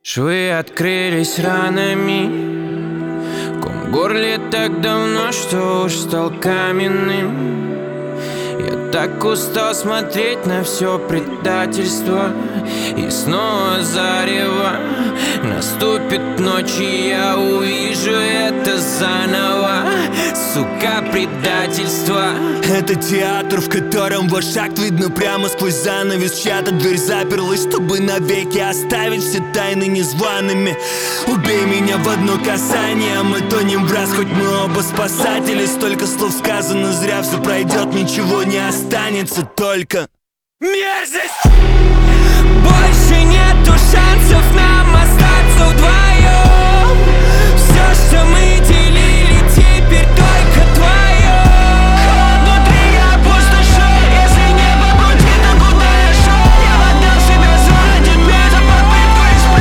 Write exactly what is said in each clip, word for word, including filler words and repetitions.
Швы открылись ранами, ком в горле так давно, что уж стал каменным. Я так устал смотреть на все предательство, и снова зарево. Наступит ночь, и я увижу это заново. Сука, предательство. Это театр, в котором ваш акт видно прямо сквозь занавес. Чья-то дверь заперлась, чтобы навеки оставить все тайны незваными. Убей меня в одно касание, мы тонем в раз, хоть мы оба спасатели. Столько слов сказано зря, все пройдет, ничего не останется, только мерзость. Больше нету шансов нам остаться вдвоем. Все, что мы делили, теперь только твое. Внутри я пустошел, если небо крутит, то куда я шел? Я отдал себя ради тебя за попытку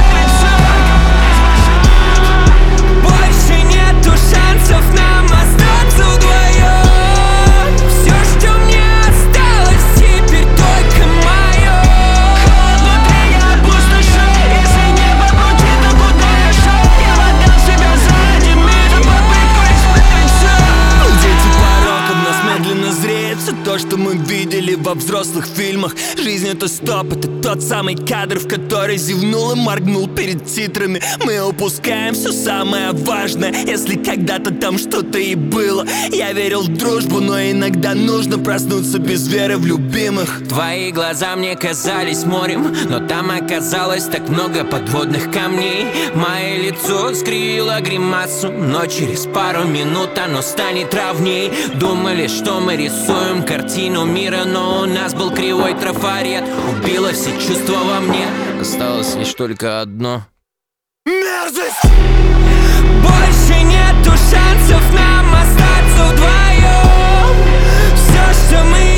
исправить все. Больше нету шансов нам остаться вдвоем. Все, что мне осталось, теперь только мое. Внутри я пустошел, если небо крутит, то куда я шел? Я отдал себя ради тебя за попытку исправить все. Дети пороков, нас медленно зреет все то, что мы видели во взрослых фильмах. Жизнь — это стоп, это тот самый кадр, в который зевнул и моргнул перед титрами. Мы упускаем все самое важное, если когда-то там что-то и было. Я верил в дружбу, но иногда нужно проснуться без веры в любимых. Твои глаза мне казались морем, но там оказалось так много подводных камней. Мое лицо скривило гримасу, но через пару минут оно станет ровней. Думали, что мы рисуем картину мира, но у нас был кривой трафарет. Убило все чувства во мне, осталось лишь только одно. Мерзость! Больше нету шансов нам остаться вдвоем. Все, что мы